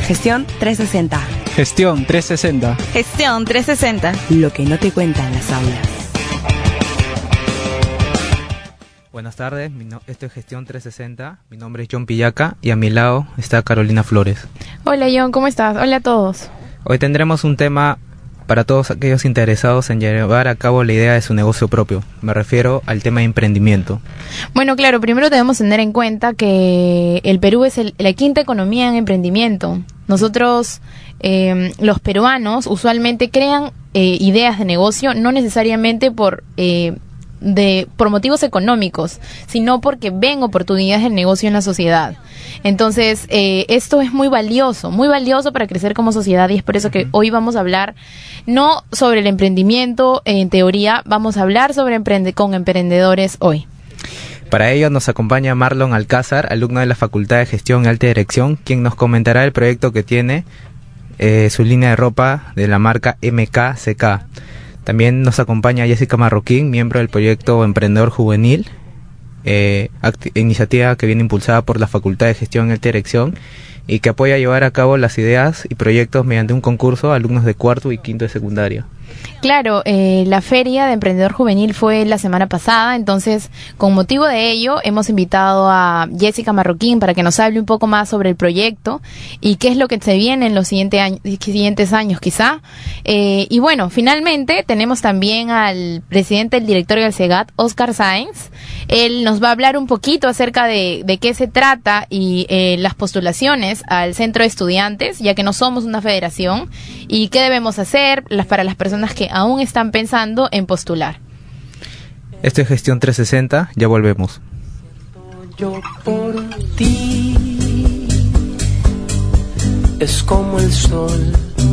Gestión 360. Gestión 360. Gestión 360. Lo que no te cuentan las aulas. Buenas tardes, esto es Gestión 360. Mi nombre es John Pillaca y a mi lado está Carolina Flores. Hola John, ¿cómo estás? Hola a todos. Hoy tendremos un tema para todos aquellos interesados en llevar a cabo la idea de su negocio propio. Me refiero al tema de emprendimiento. Bueno, claro, primero debemos tener en cuenta que el Perú es la quinta economía en emprendimiento. Nosotros, los peruanos, usualmente crean ideas de negocio, no necesariamente por motivos económicos, sino porque ven oportunidades de negocio en la sociedad. Entonces, esto es muy valioso para crecer como sociedad, y es por eso que hoy vamos a hablar no sobre el emprendimiento en teoría, vamos a hablar con emprendedores hoy. Para ello nos acompaña Marlon Alcázar, alumno de la Facultad de Gestión y Alta Dirección, quien nos comentará el proyecto que tiene, su línea de ropa de la marca MKCK. También nos acompaña Jessica Marroquín, miembro del proyecto Emprendedor Juvenil, iniciativa que viene impulsada por la Facultad de Gestión y Alta Dirección y que apoya a llevar a cabo las ideas y proyectos mediante un concurso a alumnos de cuarto y quinto de secundaria. Claro, la feria de Emprendedor Juvenil fue la semana pasada, entonces con motivo de ello hemos invitado a Jessica Marroquín para que nos hable un poco más sobre el proyecto y qué es lo que se viene en los siguientes años quizá. Y bueno, finalmente tenemos también al presidente del directorio del SEGAT, Oscar Sáenz. Él nos va a hablar un poquito acerca de qué se trata y las postulaciones al centro de estudiantes, ya que no somos una federación, y qué debemos hacer para las personas que aún están pensando en postular. Esto es Gestión 360, ya volvemos. Yo por ti es como el sol.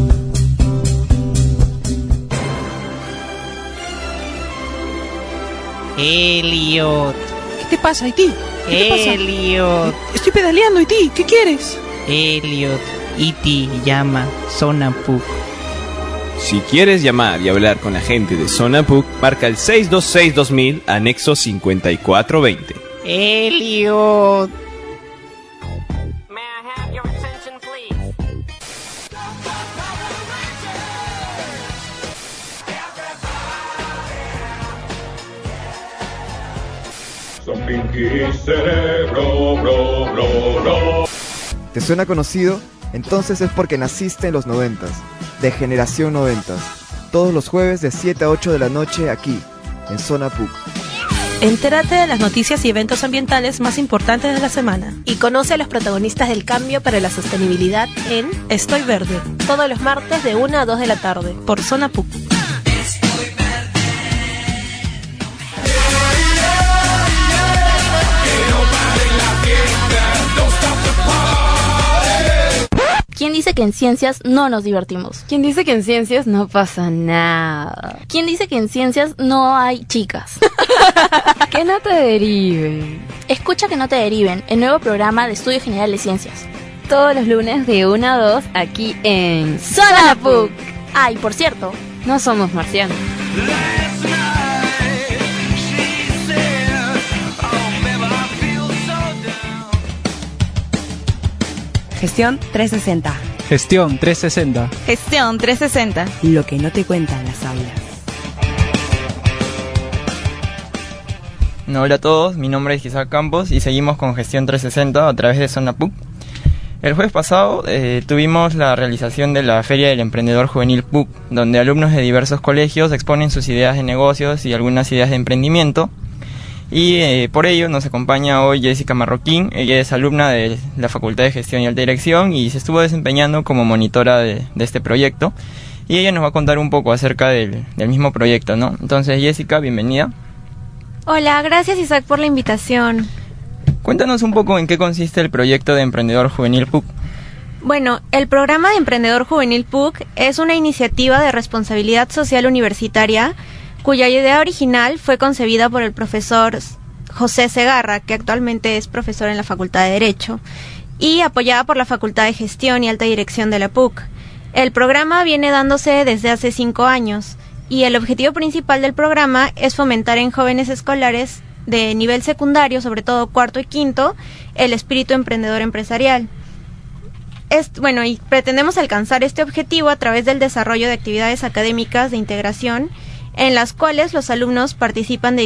Elliot. ¿Qué te pasa, Haití? ¿Qué te pasa? Elliot. Estoy pedaleando, Haití. ¿Qué quieres? Elliot. Iti llama Zona PUC. Si quieres llamar y hablar con la gente de Zona PUC, marca el 626-2000, anexo 5420. Elliot. May I have your attention, please? Son Pinky Cerebro, bro, bro, bro. ¿Te suena conocido? Entonces es porque naciste en los 90s, de Generación 90s. Todos los jueves de 7 a 8 de la noche aquí, en Zona PUC. Entérate de las noticias y eventos ambientales más importantes de la semana. Y conoce a los protagonistas del cambio para la sostenibilidad en Estoy Verde. Todos los martes de 1 a 2 de la tarde. Por Zona PUC. ¿Quién dice que en ciencias no nos divertimos? ¿Quién dice que en ciencias no pasa nada? ¿Quién dice que en ciencias no hay chicas? Que no te deriven. Escucha Que no te deriven, el nuevo programa de Estudio General de Ciencias. Todos los lunes de 1 a 2 aquí en Zona PUC. Ah, y por cierto, no somos marcianos. Gestión 360. Gestión 360. Gestión 360. Lo que no te cuentan las aulas. Hola a todos, mi nombre es Isaac Campos y seguimos con Gestión 360 a través de Zona PUC. El jueves pasado tuvimos la realización de la Feria del Emprendedor Juvenil PUC, donde alumnos de diversos colegios exponen sus ideas de negocios y algunas ideas de emprendimiento. Y por ello nos acompaña hoy Jessica Marroquín. Ella es alumna de la Facultad de Gestión y Alta Dirección y se estuvo desempeñando como monitora de este proyecto. Y ella nos va a contar un poco acerca del mismo proyecto, ¿no? Entonces, Jessica, bienvenida. Hola, gracias Isaac por la invitación. Cuéntanos un poco en qué consiste el proyecto de Emprendedor Juvenil PUC. Bueno, el programa de Emprendedor Juvenil PUC es una iniciativa de responsabilidad social universitaria cuya idea original fue concebida por el profesor José Segarra, que actualmente es profesor en la Facultad de Derecho, y apoyada por la Facultad de Gestión y Alta Dirección de la PUC. El programa viene dándose desde hace 5 años, y el objetivo principal del programa es fomentar en jóvenes escolares de nivel secundario, sobre todo cuarto y quinto, el espíritu emprendedor empresarial. y pretendemos alcanzar este objetivo a través del desarrollo de actividades académicas de integración en las cuales los alumnos participan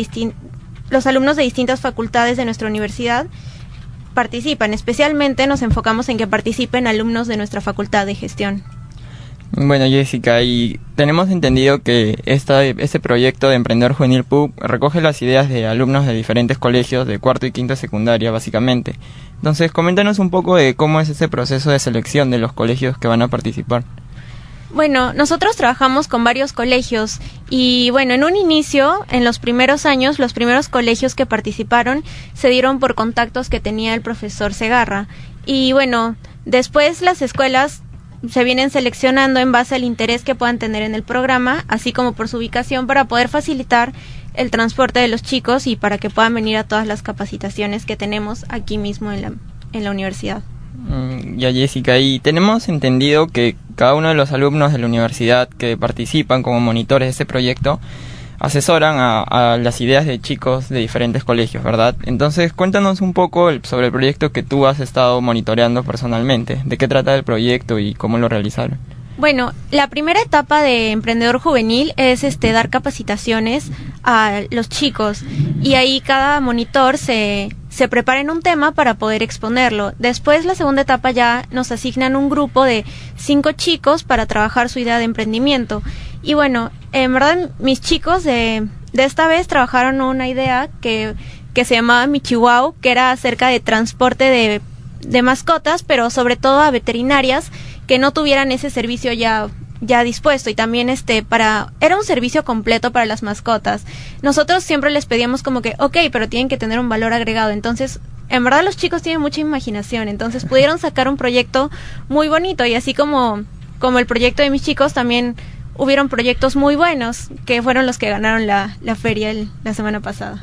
los alumnos de distintas facultades de nuestra universidad participan. Especialmente nos enfocamos en que participen alumnos de nuestra facultad de gestión. Bueno, Jessica, y tenemos entendido que este proyecto de Emprendedor Juvenil PUC recoge las ideas de alumnos de diferentes colegios de cuarto y quinto secundaria, básicamente. Entonces, coméntanos un poco de cómo es ese proceso de selección de los colegios que van a participar. Bueno, nosotros trabajamos con varios colegios y bueno, en un inicio, en los primeros años, los primeros colegios que participaron se dieron por contactos que tenía el profesor Segarra. Y bueno, después las escuelas se vienen seleccionando en base al interés que puedan tener en el programa, así como por su ubicación, para poder facilitar el transporte de los chicos y para que puedan venir a todas las capacitaciones que tenemos aquí mismo en la universidad. Ya, Jessica, y tenemos entendido que cada uno de los alumnos de la universidad que participan como monitores de este proyecto asesoran a las ideas de chicos de diferentes colegios, ¿verdad? Entonces, cuéntanos un poco sobre el proyecto que tú has estado monitoreando personalmente. ¿De qué trata el proyecto y cómo lo realizaron? Bueno, la primera etapa de Emprendedor Juvenil es dar capacitaciones a los chicos y ahí cada monitor se prepara en un tema para poder exponerlo. Después, la segunda etapa ya nos asignan un grupo de 5 chicos para trabajar su idea de emprendimiento. Y bueno, en verdad mis chicos de esta vez trabajaron una idea que se llamaba Michihuau, que era acerca de transporte de mascotas, pero sobre todo a veterinarias que no tuvieran ese servicio ya dispuesto, y también era un servicio completo para las mascotas. Nosotros siempre les pedíamos como que, pero tienen que tener un valor agregado. Entonces, en verdad los chicos tienen mucha imaginación, entonces pudieron sacar un proyecto muy bonito, y así como el proyecto de mis chicos, también hubieron proyectos muy buenos, que fueron los que ganaron la feria la semana pasada.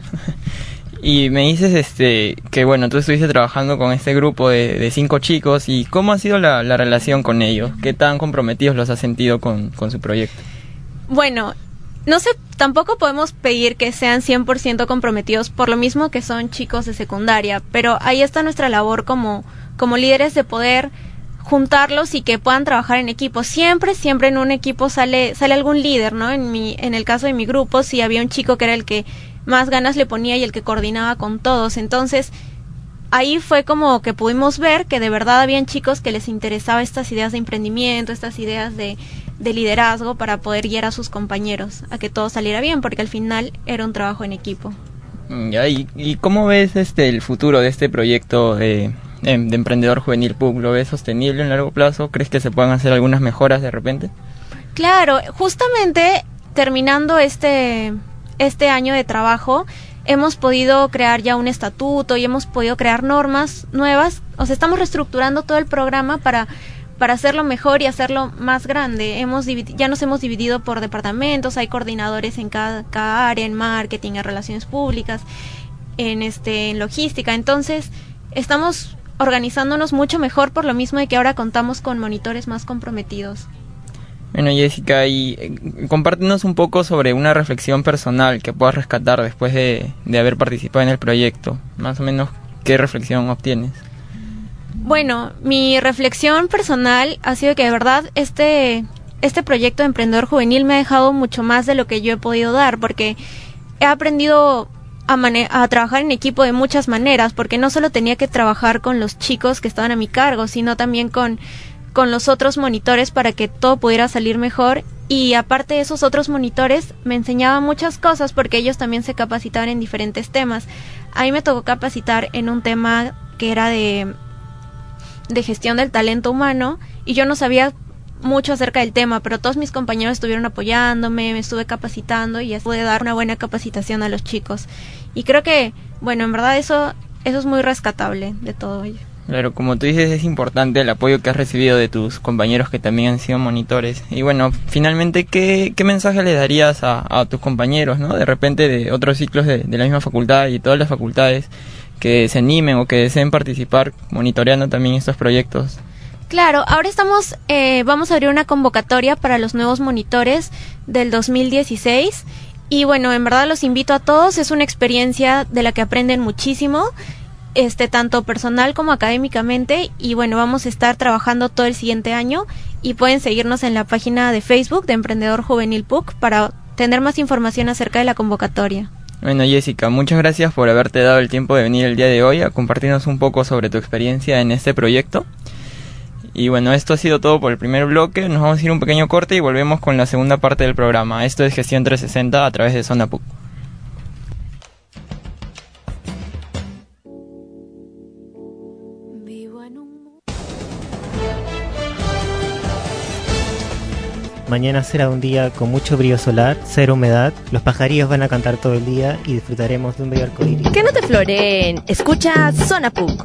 Y me dices que bueno, tú estuviste trabajando con este grupo de 5 chicos, y ¿cómo ha sido la relación con ellos? ¿Qué tan comprometidos los has sentido con su proyecto? Bueno, no sé, tampoco podemos pedir que sean 100% comprometidos, por lo mismo que son chicos de secundaria, pero ahí está nuestra labor como líderes, de poder juntarlos y que puedan trabajar en equipo. Siempre en un equipo sale algún líder, ¿no? En el caso de mi grupo, sí había un chico que era el que más ganas le ponía y el que coordinaba con todos. Entonces, ahí fue como que pudimos ver que de verdad habían chicos que les interesaba estas ideas de emprendimiento, estas ideas de liderazgo, para poder guiar a sus compañeros a que todo saliera bien, porque al final era un trabajo en equipo. Ya, ¿y cómo ves el futuro de este proyecto de Emprendedor Juvenil PUC? ¿Lo ves sostenible en largo plazo? ¿Crees que se puedan hacer algunas mejoras de repente? Claro, justamente terminando este año de trabajo, hemos podido crear ya un estatuto y hemos podido crear normas nuevas. O sea, estamos reestructurando todo el programa para hacerlo mejor y hacerlo más grande. Ya nos hemos dividido por departamentos, hay coordinadores en cada área, en marketing, en relaciones públicas, en logística. Entonces, estamos organizándonos mucho mejor, por lo mismo de que ahora contamos con monitores más comprometidos. Bueno, Jessica, y compártenos un poco sobre una reflexión personal que puedas rescatar después de haber participado en el proyecto. Más o menos, ¿qué reflexión obtienes? Bueno, mi reflexión personal ha sido que de verdad este proyecto de Emprendedor Juvenil me ha dejado mucho más de lo que yo he podido dar, porque he aprendido a trabajar en equipo de muchas maneras, porque no solo tenía que trabajar con los chicos que estaban a mi cargo, sino también con los otros monitores para que todo pudiera salir mejor. Y aparte de esos otros monitores me enseñaban muchas cosas, porque ellos también se capacitaban en diferentes temas. A mí me tocó capacitar en un tema que era de gestión del talento humano, y yo no sabía mucho acerca del tema, pero todos mis compañeros estuvieron apoyándome, me estuve capacitando y ya pude dar una buena capacitación a los chicos. Y creo que, bueno, en verdad eso es muy rescatable de todo ello. Claro, como tú dices, es importante el apoyo que has recibido de tus compañeros que también han sido monitores. Y bueno, finalmente, ¿qué mensaje le darías a tus compañeros, ¿no? De repente de otros ciclos de la misma facultad y todas las facultades que se animen o que deseen participar monitoreando también estos proyectos? Claro, ahora vamos a abrir una convocatoria para los nuevos monitores del 2016. Y bueno, en verdad los invito a todos, es una experiencia de la que aprenden muchísimo. tanto personal como académicamente, y bueno, vamos a estar trabajando todo el siguiente año, y pueden seguirnos en la página de Facebook de Emprendedor Juvenil PUC para tener más información acerca de la convocatoria. Bueno, Jessica, muchas gracias por haberte dado el tiempo de venir el día de hoy a compartirnos un poco sobre tu experiencia en este proyecto. Y bueno, esto ha sido todo por el primer bloque. Nos vamos a ir un pequeño corte y volvemos con la segunda parte del programa. Esto es Gestión 360 a través de Zona PUC. Mañana será un día con mucho brillo solar, cero humedad, los pajarillos van a cantar todo el día y disfrutaremos de un bello arcoíris. Que no te floreen, escucha Zona PUC.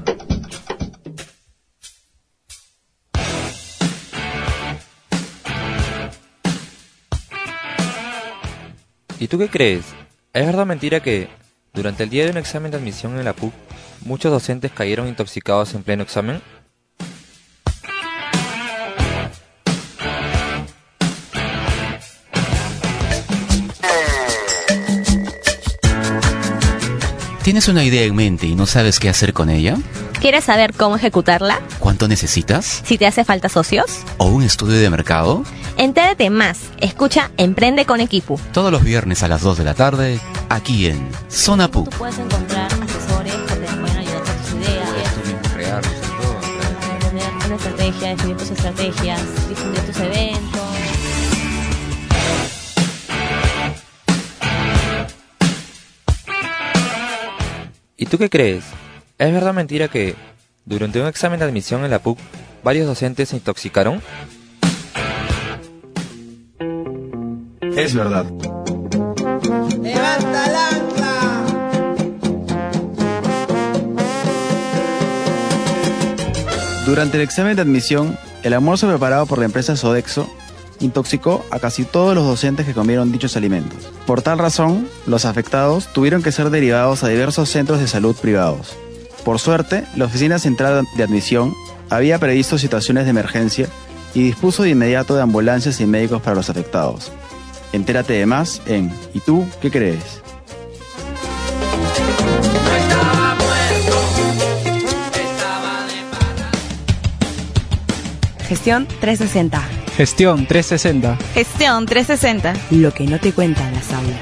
¿Y tú qué crees? ¿Es verdad o mentira que, durante el día de un examen de admisión en la PUC, muchos docentes cayeron intoxicados en pleno examen? ¿Tienes una idea en mente y no sabes qué hacer con ella? ¿Quieres saber cómo ejecutarla? ¿Cuánto necesitas? ¿Si te hace falta socios? ¿O un estudio de mercado? Entérate más. Escucha Emprende con Equipo. Todos los viernes a las 2 de la tarde, aquí en Zona PUC. Tú puedes encontrar asesores que te pueden ayudar con tus ideas. Puedes tú mismo crearlos y todo. Tener una estrategia, definir tus estrategias, difundir tus eventos. ¿Y tú qué crees? ¿Es verdad o mentira que, durante un examen de admisión en la PUC, varios docentes se intoxicaron? Es verdad. ¡Levanta el ancla! Durante el examen de admisión, el almuerzo preparado por la empresa Sodexo intoxicó a casi todos los docentes que comieron dichos alimentos. Por tal razón, los afectados tuvieron que ser derivados a diversos centros de salud privados. Por suerte, la Oficina Central de Admisión había previsto situaciones de emergencia y dispuso de inmediato de ambulancias y médicos para los afectados. Entérate de más en ¿Y tú qué crees? Gestión 360. Gestión 360. Gestión 360. Lo que no te cuentan las aulas.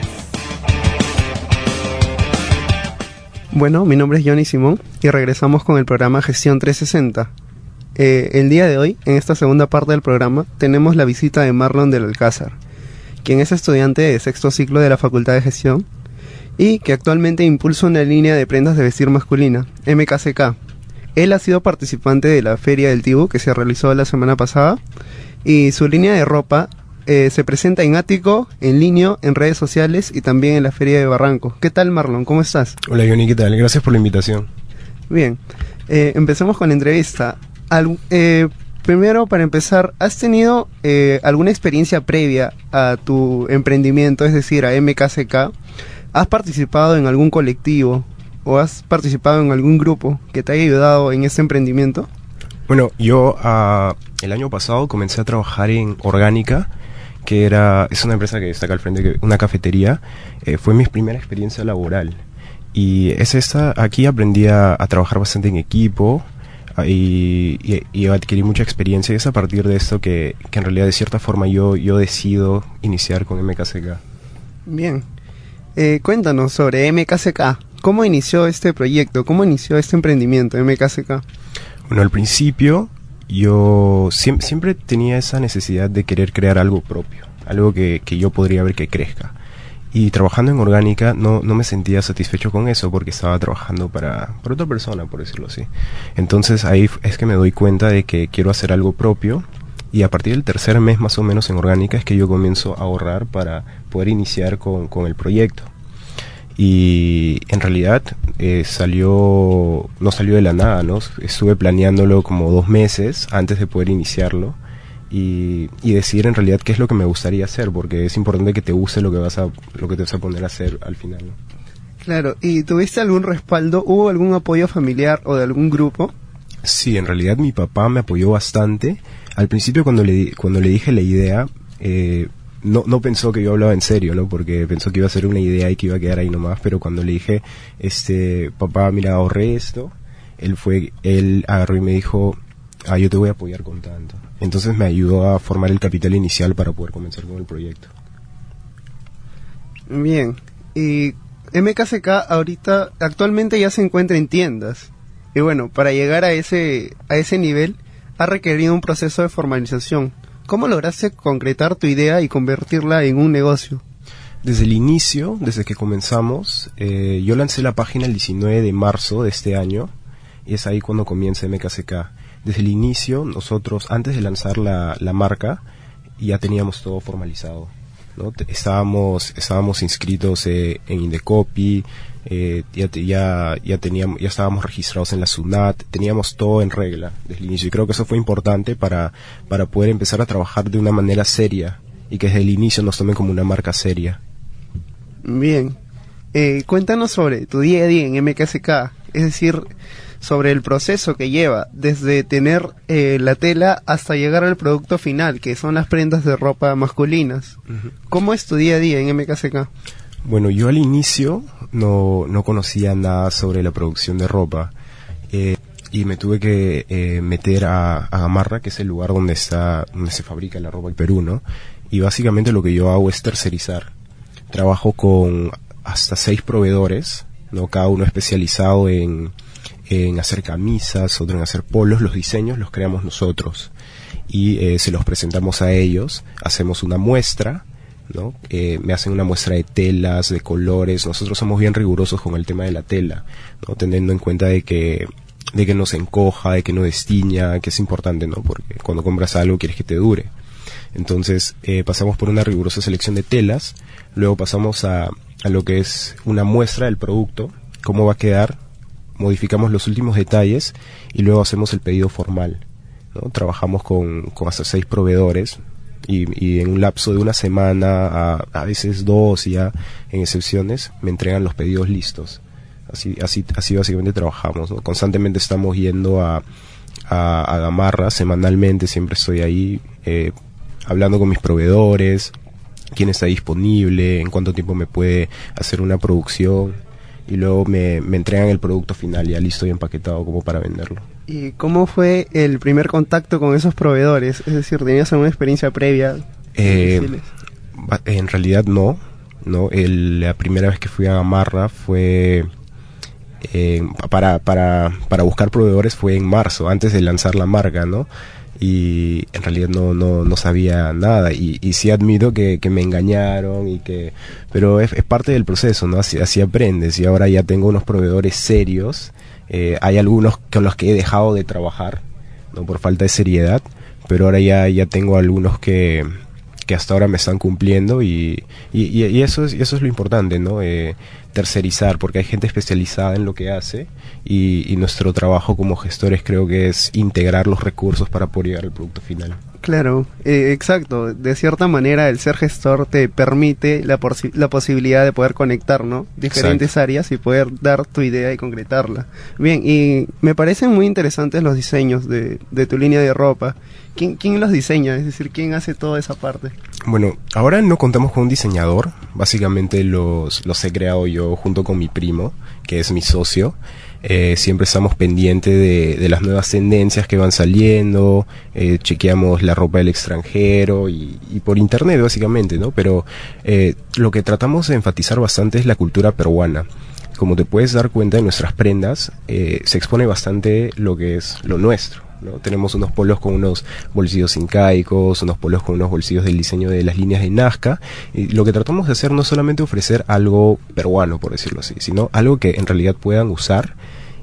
Bueno, mi nombre es Johnny Simón y regresamos con el programa Gestión 360. El día de hoy, en esta segunda parte del programa, tenemos la visita de Marlon del Alcázar, quien es estudiante de sexto ciclo de la Facultad de Gestión y que actualmente impulsa una línea de prendas de vestir masculina, MKCK. Él ha sido participante de la Feria del Tibu que se realizó la semana pasada y su línea de ropa se presenta en Ático, en Linio, en redes sociales y también en la Feria de Barranco. ¿Qué tal, Marlon? ¿Cómo estás? Hola, Johnny, ¿qué tal? Gracias por la invitación. Bien, empecemos con la entrevista. Primero, para empezar, ¿has tenido alguna experiencia previa a tu emprendimiento, es decir, a MKCK? ¿Has participado en algún colectivo o has participado en algún grupo que te haya ayudado en este emprendimiento? Bueno, yo el año pasado comencé a trabajar en Orgánica, que es una empresa que está acá al frente, una cafetería. Fue mi primera experiencia laboral y aquí aprendí a trabajar bastante en equipo y adquirí mucha experiencia, y es a partir de esto que en realidad de cierta forma yo decido iniciar con MKCK. Bien, cuéntanos sobre MKCK. ¿Cómo inició este proyecto? ¿Cómo inició este emprendimiento MKCK? Bueno, al principio yo siempre tenía esa necesidad de querer crear algo propio, algo que yo podría ver que crezca. Y trabajando en Orgánica no me sentía satisfecho con eso porque estaba trabajando para otra persona, por decirlo así. Entonces ahí es que me doy cuenta de que quiero hacer algo propio, y a partir del tercer mes más o menos en Orgánica es que yo comienzo a ahorrar para poder iniciar con el proyecto. Y en realidad no salió de la nada, ¿no? Estuve planeándolo como 2 meses antes de poder iniciarlo y decidir en realidad qué es lo que me gustaría hacer, porque es importante que te guste lo que te vas a poner a hacer al final, ¿no? Claro, ¿y tuviste algún respaldo? ¿Hubo algún apoyo familiar o de algún grupo? Sí, en realidad mi papá me apoyó bastante. Al principio cuando le dije la idea, no pensó que yo hablaba en serio, ¿no? Porque pensó que iba a ser una idea y que iba a quedar ahí nomás, pero cuando le dije, papá, mira, ahorré esto, él agarró y me dijo, yo te voy a apoyar con tanto. Entonces me ayudó a formar el capital inicial para poder comenzar con el proyecto. Bien, y MKCK actualmente ya se encuentra en tiendas. Y bueno, para llegar a ese nivel ha requerido un proceso de formalización. ¿Cómo lograste concretar tu idea y convertirla en un negocio? Desde el inicio, desde que comenzamos, yo lancé la página el 19 de marzo de este año, y es ahí cuando comienza MKCK. Desde el inicio, nosotros, antes de lanzar la marca, ya teníamos todo formalizado, ¿no? Estábamos inscritos en Indecopy, ya estábamos registrados en la SUNAT, teníamos todo en regla desde el inicio, y creo que eso fue importante para poder empezar a trabajar de una manera seria, y que desde el inicio nos tomen como una marca seria. Bien, cuéntanos sobre tu día a día en MKCK, es decir, sobre el proceso que lleva desde tener la tela hasta llegar al producto final, que son las prendas de ropa masculinas. Uh-huh. ¿Cómo es tu día a día en MKCK? Bueno, yo al inicio no conocía nada sobre la producción de ropa, y me tuve que meter a Gamarra, que es el lugar donde se fabrica la ropa en Perú, ¿no? Y básicamente lo que yo hago es tercerizar. Trabajo con hasta 6 proveedores, ¿no? Cada uno especializado en hacer camisas, otro en hacer polos. Los diseños los creamos nosotros y se los presentamos a ellos. Hacemos una muestra, ¿no? Me hacen una muestra de telas, de colores. Nosotros somos bien rigurosos con el tema de la tela, ¿no? Teniendo en cuenta de que no se encoja, de que no destiña, que es importante, ¿no? Porque cuando compras algo quieres que te dure. Entonces pasamos por una rigurosa selección de telas, luego pasamos a lo que es una muestra del producto, cómo va a quedar, modificamos los últimos detalles y luego hacemos el pedido formal, ¿no? Trabajamos con hasta 6 proveedores y en un lapso de una semana a veces 2, ya en excepciones me entregan los pedidos listos. Así básicamente trabajamos, ¿no? Constantemente estamos yendo a Gamarra, semanalmente siempre estoy ahí hablando con mis proveedores, quién está disponible, en cuánto tiempo me puede hacer una producción, y luego me entregan el producto final ya listo y empaquetado como para venderlo. ¿Y cómo fue el primer contacto con esos proveedores? Es decir, ¿tenías alguna experiencia previa? En realidad no. La primera vez que fui a Gamarra fue para buscar proveedores fue en marzo, antes de lanzar la marca, ¿no? Y en realidad no sabía nada, y sí admito que me engañaron, pero es parte del proceso, ¿no? Así aprendes, y ahora ya tengo unos proveedores serios. Hay algunos con los que he dejado de trabajar, ¿no? Por falta de seriedad, pero ahora ya tengo algunos que hasta ahora me están cumpliendo, y eso es lo importante, ¿no? Tercerizar, porque hay gente especializada en lo que hace, y nuestro trabajo como gestores creo que es integrar los recursos para poder llegar al producto final. Claro, exacto. De cierta manera el ser gestor te permite la posibilidad de poder conectar, ¿no? Diferentes áreas y poder dar tu idea y concretarla. Bien, y me parecen muy interesantes los diseños de tu línea de ropa. ¿Quién los diseña? Es decir, ¿quién hace toda esa parte? Bueno, ahora no contamos con un diseñador. Básicamente los he creado yo junto con mi primo, que es mi socio. Siempre estamos pendientes de las nuevas tendencias que van saliendo, chequeamos la ropa del extranjero y por internet básicamente, ¿no? Pero lo que tratamos de enfatizar bastante es la cultura peruana. Como te puedes dar cuenta, en nuestras prendas se expone bastante lo que es lo nuestro, ¿no? Tenemos unos polos con unos bolsillos incaicos, unos polos con unos bolsillos del diseño de las líneas de Nazca, y lo que tratamos de hacer no es solamente ofrecer algo peruano, por decirlo así, sino algo que en realidad puedan usar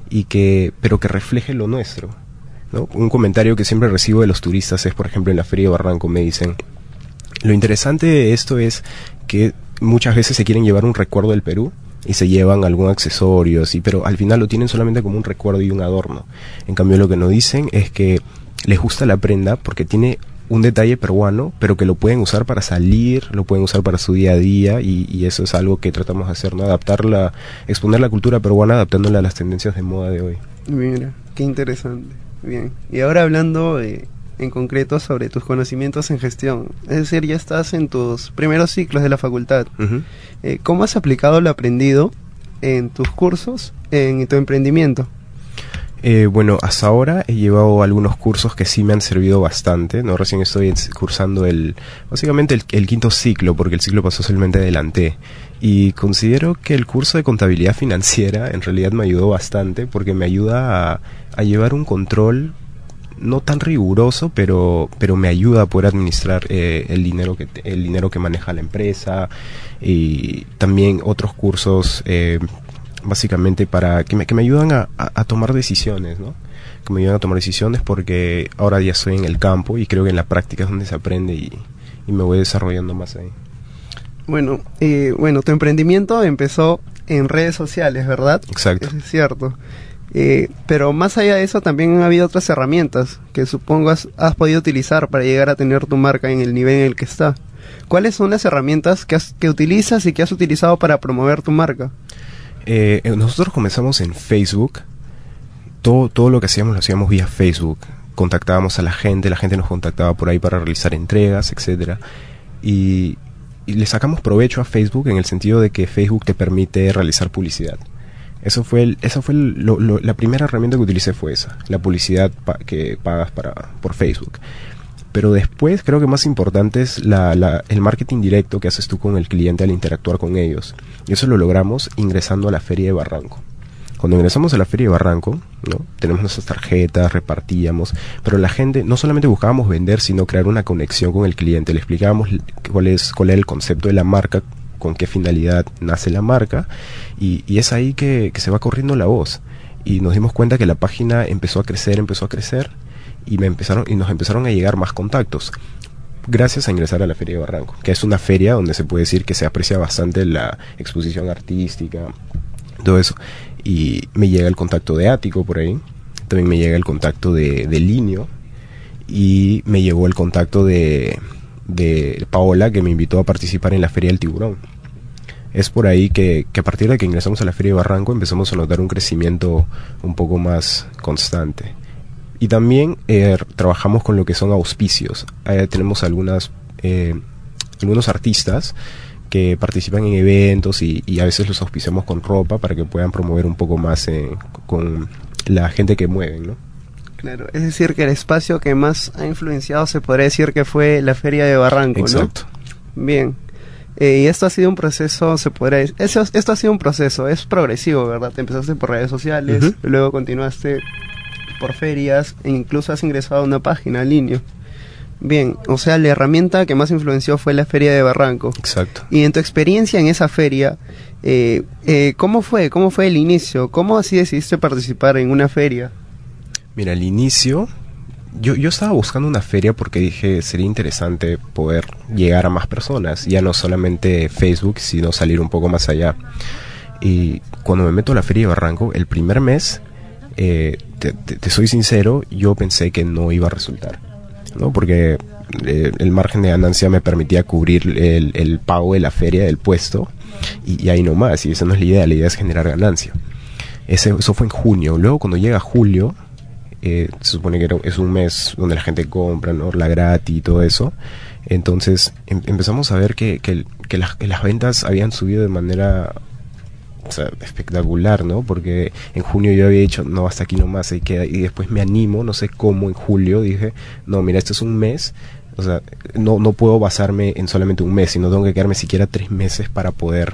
pero que refleje lo nuestro, ¿no? Un comentario que siempre recibo de los turistas es, por ejemplo, en la Feria de Barranco me dicen: lo interesante de esto es que muchas veces se quieren llevar un recuerdo del Perú y se llevan algún accesorio, sí, pero al final lo tienen solamente como un recuerdo y un adorno. En cambio, lo que nos dicen es que les gusta la prenda porque tiene un detalle peruano, pero que lo pueden usar para salir, lo pueden usar para su día a día, y eso es algo que tratamos de hacer, ¿no? Exponer la cultura peruana adaptándola a las tendencias de moda de hoy. Mira, qué interesante. Bien, y ahora hablando en concreto sobre tus conocimientos en gestión. Es decir, ya estás en tus primeros ciclos de la facultad. ¿Cómo has aplicado lo aprendido en tus cursos, en tu emprendimiento? Bueno, hasta ahora he llevado algunos cursos que sí me han servido bastante, ¿no? Recién estoy cursando básicamente el quinto ciclo, porque el ciclo pasó solamente adelanté. Y considero que el curso de contabilidad financiera en realidad me ayudó bastante, porque me ayuda a llevar un control no tan riguroso, pero me ayuda a poder administrar el dinero que maneja la empresa, y también otros cursos básicamente para que me ayudan a tomar decisiones, ¿no? Que me ayudan a tomar decisiones, porque ahora ya estoy en el campo y creo que en la práctica es donde se aprende y me voy desarrollando más ahí. Bueno, tu emprendimiento empezó en redes sociales, ¿verdad? Exacto. Eso es cierto. Pero más allá de eso también han habido otras herramientas que supongo has podido utilizar para llegar a tener tu marca en el nivel en el que está. ¿Cuáles son las herramientas que utilizas y que has utilizado para promover tu marca? Nosotros comenzamos en Facebook. Todo lo que hacíamos lo hacíamos vía Facebook. Contactábamos a la gente nos contactaba por ahí para realizar entregas, etcétera. Y le sacamos provecho a Facebook en el sentido de que Facebook te permite realizar publicidad. La primera herramienta que utilicé fue esa, la publicidad que pagas por Facebook. Pero después creo que más importante es el marketing directo que haces tú con el cliente al interactuar con ellos. Y eso lo logramos ingresando a la Feria de Barranco. Cuando ingresamos a la Feria de Barranco, ¿no? Tenemos nuestras tarjetas, repartíamos, pero la gente no solamente buscábamos vender, sino crear una conexión con el cliente. Le explicábamos cuál era el concepto de la marca, con qué finalidad nace la marca, y es ahí que se va corriendo la voz. Y nos dimos cuenta que la página empezó a crecer, y nos empezaron a llegar más contactos gracias a ingresar a la Feria de Barranco, que es una feria donde se puede decir que se aprecia bastante la exposición artística, todo eso. Y me llega el contacto de Ático por ahí, también me llega el contacto de Linio, y me llegó el contacto de Paola, que me invitó a participar en la Feria del Tiburón. Es por ahí que a partir de que ingresamos a la Feria de Barranco empezamos a notar un crecimiento un poco más constante. Y también trabajamos con lo que son auspicios. Tenemos algunos artistas que participan en eventos y a veces los auspiciamos con ropa para que puedan promover un poco más con la gente que mueven, ¿no? Claro, es decir que el espacio que más ha influenciado se podría decir que fue la Feria de Barranco, ¿no? Exacto. Bien. Y esto ha sido un proceso, esto ha sido un proceso, es progresivo, ¿verdad? Empezaste por redes sociales, luego continuaste por ferias e incluso has ingresado a una página en línea. Bien, o sea, la herramienta que más influenció fue la Feria de Barranco. Exacto. Y en tu experiencia en esa feria, ¿cómo fue el inicio? ¿Cómo así decidiste participar en una feria? Mira, al inicio yo estaba buscando una feria porque dije sería interesante poder llegar a más personas, ya no solamente Facebook, sino salir un poco más allá. Y cuando me meto a la Feria de Barranco, el primer mes, te soy sincero, yo pensé que no iba a resultar, ¿no? Porque el margen de ganancia me permitía cubrir el pago de la feria, del puesto, y ahí nomás, y esa no es la idea es generar ganancia. Eso fue en junio. Luego cuando llega julio, se supone que es un mes donde la gente compra, ¿no? La gratis y todo eso. Entonces empezamos a ver que las ventas habían subido de manera, o sea, espectacular, ¿no? Porque en junio yo había dicho, no, hasta aquí nomás, ahí queda. Y después me animo, no sé cómo, en julio dije, no, mira, este es un mes, o sea, no puedo basarme en solamente un mes, sino tengo que quedarme siquiera 3 meses para poder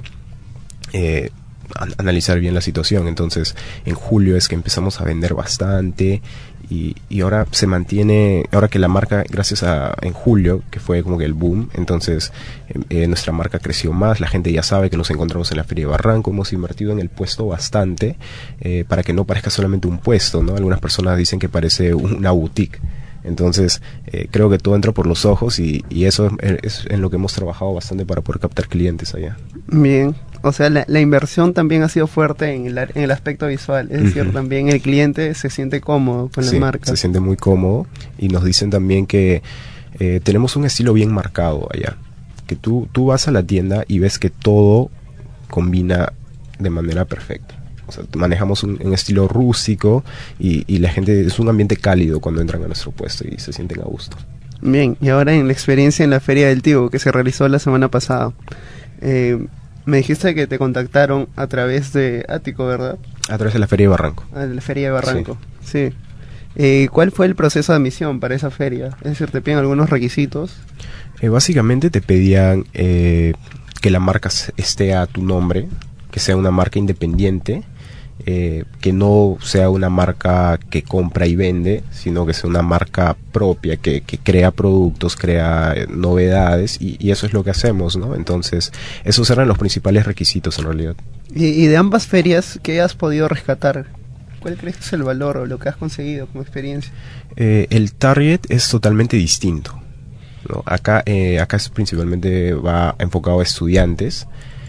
analizar bien la situación. Entonces en julio es que empezamos a vender bastante y ahora se mantiene, ahora que la marca, en julio, que fue como que el boom, entonces nuestra marca creció más, la gente ya sabe que nos encontramos en la Feria de Barranco, hemos invertido en el puesto bastante, para que no parezca solamente un puesto, ¿no? Algunas personas dicen que parece una boutique. Entonces creo que todo entra por los ojos y eso es en lo que hemos trabajado bastante para poder captar clientes allá. Bien, o sea, la inversión también ha sido fuerte en el aspecto visual, es decir, también el cliente se siente cómodo con la marca. Se siente muy cómodo y nos dicen también que tenemos un estilo bien marcado allá, que tú vas a la tienda y ves que todo combina de manera perfecta. O sea, manejamos un estilo rústico y la gente, es un ambiente cálido cuando entran a nuestro puesto y se sienten a gusto. Bien, y ahora en la experiencia en la Feria del Tío que se realizó la semana pasada, me dijiste que te contactaron a través de Ático, ¿verdad? A través de la Feria de Barranco. Ah, de la Feria de Barranco, sí. ¿Cuál fue el proceso de admisión para esa feria? Es decir, ¿te piden algunos requisitos? Básicamente te pedían que la marca esté a tu nombre, que sea una marca independiente, que no sea una marca que compra y vende, sino que sea una marca propia, que crea productos, crea novedades, y eso es lo que hacemos, ¿no? Entonces, esos eran los principales requisitos en realidad. Y de ambas ferias, ¿qué has podido rescatar? ¿Cuál crees que es el valor o lo que has conseguido como experiencia? El target es totalmente distinto, ¿no? Acá es principalmente va enfocado a estudiantes,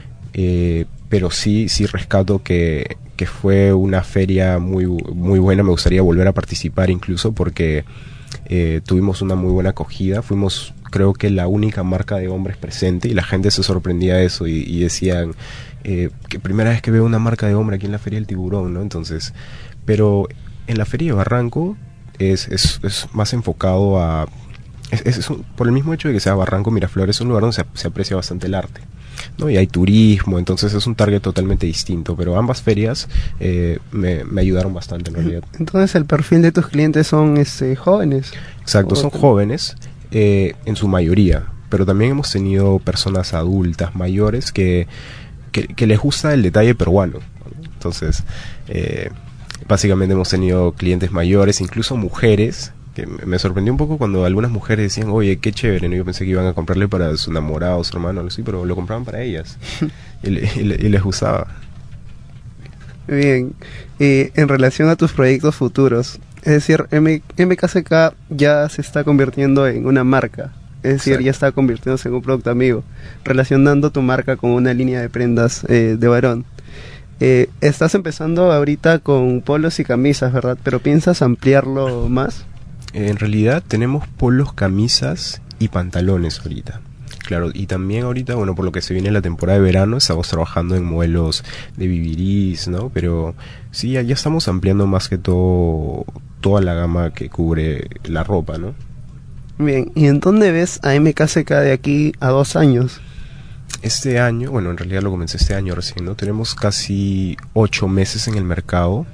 pero sí rescato que fue una feria muy buena. Me gustaría volver a participar incluso porque tuvimos una muy buena acogida. Fuimos, creo que, la única marca de hombres presente y la gente se sorprendía de eso y decían que primera vez que veo una marca de hombre aquí en la Feria del Tiburón, ¿no? Entonces, pero en la Feria de Barranco es más enfocado a... por el mismo hecho de que sea Barranco Miraflores, es un lugar donde se aprecia bastante el arte, ¿no? Y hay turismo, entonces es un target totalmente distinto, pero ambas ferias me ayudaron bastante en realidad. Entonces el perfil de tus clientes son jóvenes. Exacto, son jóvenes en su mayoría, pero también hemos tenido personas adultas, mayores, que les gusta el detalle peruano, ¿no? Entonces básicamente hemos tenido clientes mayores, incluso mujeres, que me sorprendió un poco cuando algunas mujeres decían, oye, qué chévere, ¿no? Yo pensé que iban a comprarle para su enamorado, su hermano, algo así, pero lo compraban para ellas y les gustaba. Bien, en relación a tus proyectos futuros, es decir, MKCK ya se está convirtiendo en una marca, es decir, exacto, ya está convirtiéndose en un producto amigo, relacionando tu marca con una línea de prendas de varón. Estás empezando ahorita con polos y camisas, ¿verdad? Pero ¿piensas ampliarlo más? En realidad tenemos polos, camisas y pantalones ahorita. Claro, y también ahorita, bueno, por lo que se viene la temporada de verano, estamos trabajando en modelos de vivirís, ¿no? Pero sí, ya estamos ampliando más que todo toda la gama que cubre la ropa, ¿no? Bien, ¿y en dónde ves a MKCK de aquí a 2 años? Este año, bueno, en realidad lo comencé este año recién, ¿no? Tenemos casi 8 meses en el mercado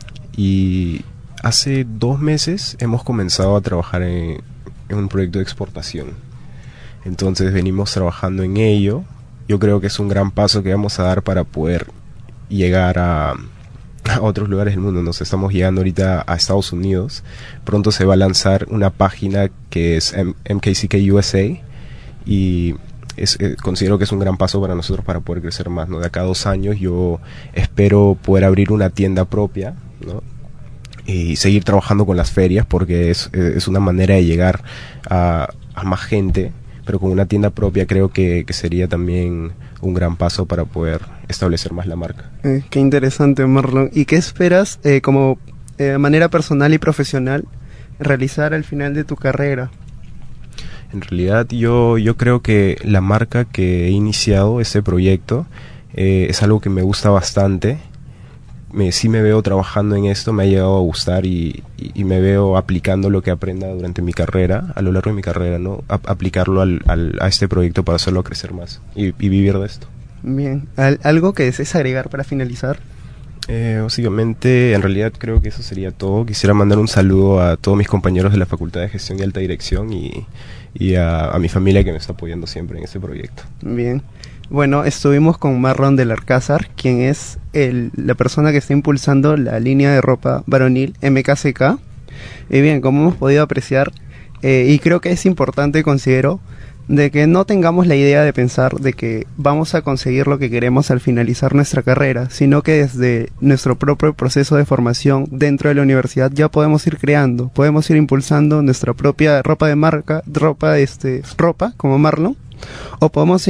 y hace 2 meses hemos comenzado a trabajar en un proyecto de exportación. Entonces venimos trabajando en ello. Yo creo que es un gran paso que vamos a dar para poder llegar a otros lugares del mundo. Nos estamos llegando ahorita a Estados Unidos. Pronto se va a lanzar una página que es MKCK USA y considero que es un gran paso para nosotros para poder crecer más, ¿no? De acá a 2 años yo espero poder abrir una tienda propia, ¿no? Y seguir trabajando con las ferias porque es una manera de llegar a más gente, pero con una tienda propia creo que sería también un gran paso para poder establecer más la marca. Qué interesante, Marlon. ¿Y qué esperas como manera personal y profesional realizar al final de tu carrera? En realidad yo creo que la marca que he iniciado, este proyecto, es algo que me gusta bastante. Sí me veo trabajando en esto, me ha llegado a gustar y me veo aplicando lo que aprenda durante mi carrera, a lo largo de mi carrera, ¿no? Aplicarlo a este proyecto para hacerlo crecer más y vivir de esto. Bien, ¿algo que desees agregar para finalizar? Básicamente, en realidad creo que eso sería todo. Quisiera mandar un saludo a todos mis compañeros de la Facultad de Gestión y Alta Dirección y a mi familia que me está apoyando siempre en este proyecto. Bien. Bueno, estuvimos con Marlon del Alcázar, quien es la persona que está impulsando la línea de ropa varonil MKCK. Y bien, como hemos podido apreciar, y creo que es importante, considero, de que no tengamos la idea de pensar de que vamos a conseguir lo que queremos al finalizar nuestra carrera, sino que desde nuestro propio proceso de formación dentro de la universidad ya podemos ir creando, podemos ir impulsando nuestra propia ropa de marca, ropa como Marlon, o podemos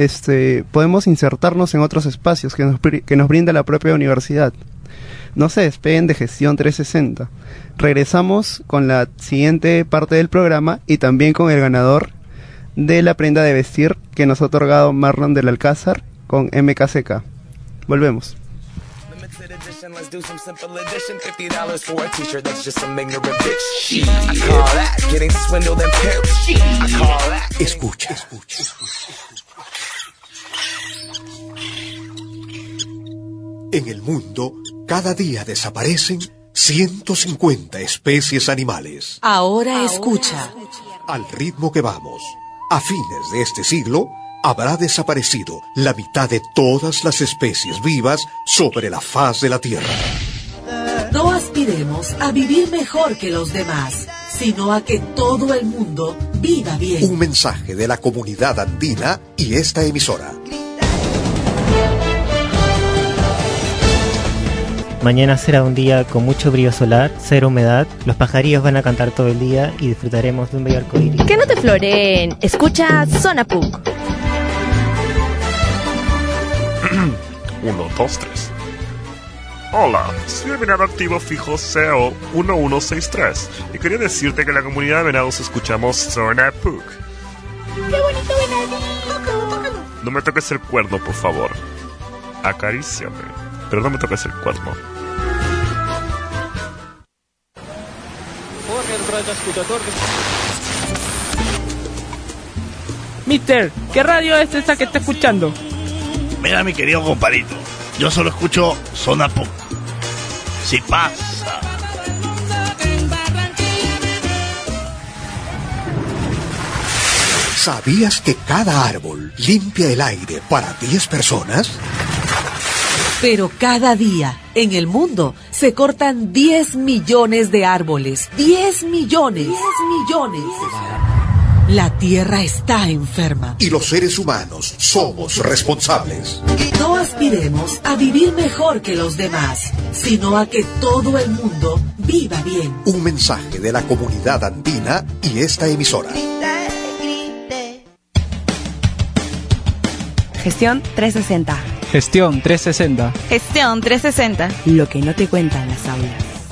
insertarnos en otros espacios que nos brinda la propia universidad. No se despeguen de Gestión 360. Regresamos con la siguiente parte del programa y también con el ganador de la prenda de vestir que nos ha otorgado Marlon del Alcázar con MKCK. Volvemos. Let's do some simple addition. $50 for a t-shirt, that's just some ignorant bitch. I call that getting swindled and pimped. I call that. Escucha. En el mundo, cada día desaparecen 150 especies animales. Ahora escucha. Al ritmo que vamos, a fines de este siglo, habrá desaparecido la mitad de todas las especies vivas sobre la faz de la Tierra. No aspiremos a vivir mejor que los demás, sino a que todo el mundo viva bien. Un mensaje de la comunidad andina y esta emisora. Mañana será un día con mucho brillo solar, cero humedad, los pajarillos van a cantar todo el día y disfrutaremos de un bello arcoíris. Que no te floreen, escucha Zona PUC. 1, 2, 3. Hola, soy el venado activo fijo CEO 1163 y quería decirte que en la comunidad de venados escuchamos Zona PUC. ¡Qué bonito venadito! No me toques el cuerno, por favor. Acaríciame, pero no me toques el cuerno. Mister, ¿qué radio es esa que está escuchando? Mira, mi querido compadrito, yo solo escucho Zona PUC. Si pasa. ¿Sabías que cada árbol limpia el aire para 10 personas? Pero cada día en el mundo se cortan 10 millones de árboles. 10 millones. 10 millones. La Tierra está enferma. Y los seres humanos somos responsables. No aspiremos a vivir mejor que los demás, sino a que todo el mundo viva bien. Un mensaje de la comunidad andina y esta emisora. Gestión 360. Gestión 360. Gestión 360. Lo que no te cuentan las aulas.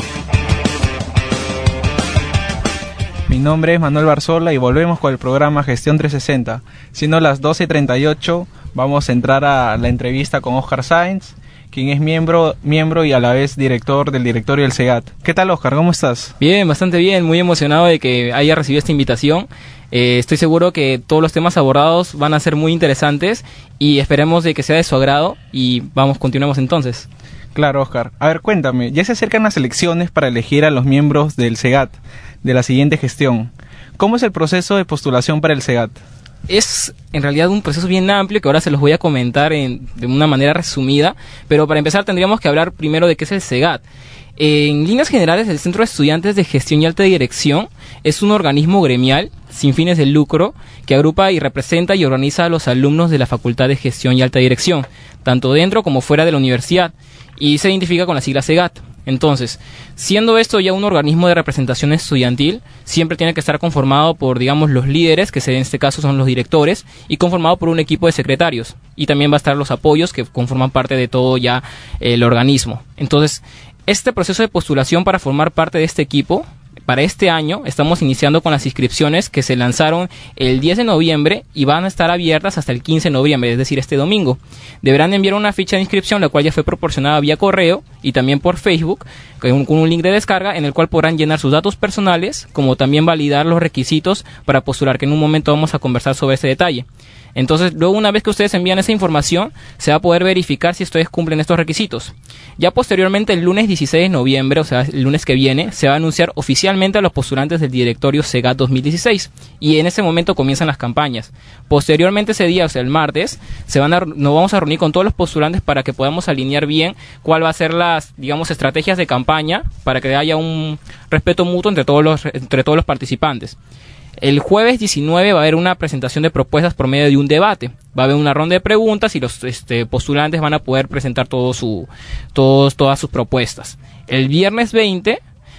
Mi nombre es Manuel Barzola y volvemos con el programa Gestión 360. Siendo las 12:38, vamos a entrar a la entrevista con Oscar Sáenz, quien es miembro y a la vez director del directorio del SEGAT. ¿Qué tal, Oscar? ¿Cómo estás? Bien, bastante bien, muy emocionado de que haya recibido esta invitación. Estoy seguro que todos los temas abordados van a ser muy interesantes y esperemos de que sea de su agrado y continuemos entonces. Claro, Oscar. A ver, cuéntame, ya se acercan las elecciones para elegir a los miembros del SEGAT de la siguiente gestión. ¿Cómo es el proceso de postulación para el SEGAT? Es en realidad un proceso bien amplio que ahora se los voy a comentar de una manera resumida, pero para empezar tendríamos que hablar primero de qué es el SEGAT. En líneas generales, el Centro de Estudiantes de Gestión y Alta Dirección es un organismo gremial sin fines de lucro que agrupa y representa y organiza a los alumnos de la Facultad de Gestión y Alta Dirección, tanto dentro como fuera de la universidad, y se identifica con la sigla SEGAT. Entonces, siendo esto ya un organismo de representación estudiantil, siempre tiene que estar conformado por, digamos, los líderes, que en este caso son los directores, y conformado por un equipo de secretarios. Y también va a estar los apoyos que conforman parte de todo ya el organismo. Entonces, este proceso de postulación para formar parte de este equipo, para este año, estamos iniciando con las inscripciones que se lanzaron el 10 de noviembre y van a estar abiertas hasta el 15 de noviembre, es decir, este domingo. Deberán enviar una ficha de inscripción, la cual ya fue proporcionada vía correo y también por Facebook, con un link de descarga en el cual podrán llenar sus datos personales, como también validar los requisitos para postular, que en un momento vamos a conversar sobre ese detalle. Entonces, luego una vez que ustedes envían esa información, se va a poder verificar si ustedes cumplen estos requisitos. Ya posteriormente, el lunes 16 de noviembre, o sea, el lunes que viene, se va a anunciar oficialmente a los postulantes del directorio SEGAT 2016. Y en ese momento comienzan las campañas. Posteriormente ese día, o sea, el martes, nos vamos a reunir con todos los postulantes para que podamos alinear bien cuál va a ser las, digamos, estrategias de campaña para que haya un respeto mutuo entre todos los participantes. El jueves 19 va a haber una presentación de propuestas por medio de un debate. Va a haber una ronda de preguntas y los postulantes van a poder presentar todas sus propuestas. El viernes 20,